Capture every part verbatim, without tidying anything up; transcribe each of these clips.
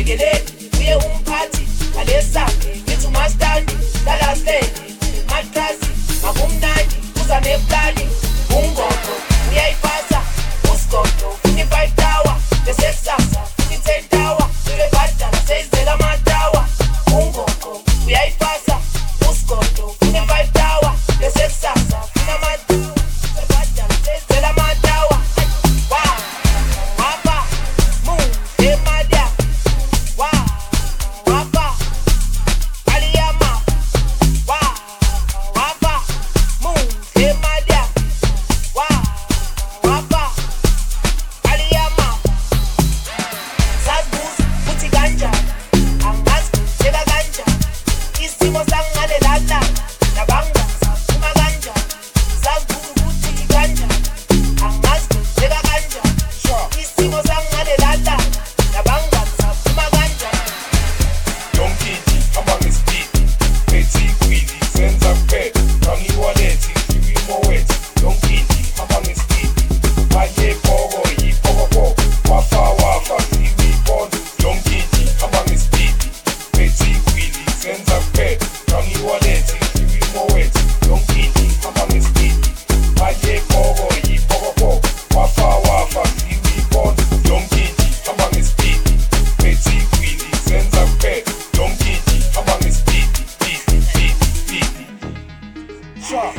Jikelele, uye umphathi ngalesa ngithi umastandi lalasele matrasi akumnandi uza neplani ungogo uyayipasa usigodo funi five tower lesesasa funi ten tower uyebhadala seyizela amatawa ungogo uyayipasa usigodo funi five tower lesesasa funi amatawa uyebhadala seyizela amatawa wa wapa mu emadia wa wapa aliyama wa wapa mu emadia wa wapa aliyama sazibuza futhi kanjani angazi kutheka kanjani isimo sangale lala nabanga saphuma kanjani sazibuza futhi kanjani angazi kutheka kanjani isimo sangale lala nabanga saphuma kanjani Yonkidi, hamba ngesipidi, bethi kwili, senza kuphela, kangiwalethi, ngibimowethi. Yonkidi, hamba ngesipidi, manje poko, yipokopoko, wafa wafa, ngibibona. Yonkidi, hamba ngesipidi, bethi kwili, senza kuphela, kangiwalethi, ngibimowethi. Yonkidi, hamba ngesipidi, manje poko, yipokopoko, wafa wafa, ngibibona. Yonkidi, hamba ngesipidi, bethi kwili, senza kuphela, yonkidi, hamba ngesipidi, pidi, pidi, pidi. Sha.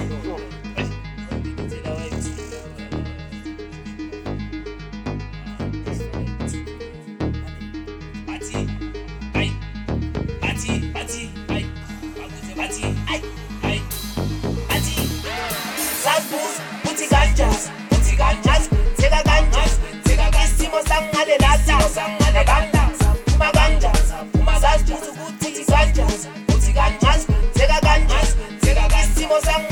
Bati, ay, bati, bati, ay, bakuze bati, ay, ay, bati. Sazibuza futhi kanjani, futhi kanjani, theka kanjani, theka kanjani. Isimo sangale lala, sangale lala, saphuma kanjani, saphuma sazibuza futhi kanjani, futhi kanjani, theka kanjani, theka kanjani. Isimo sangale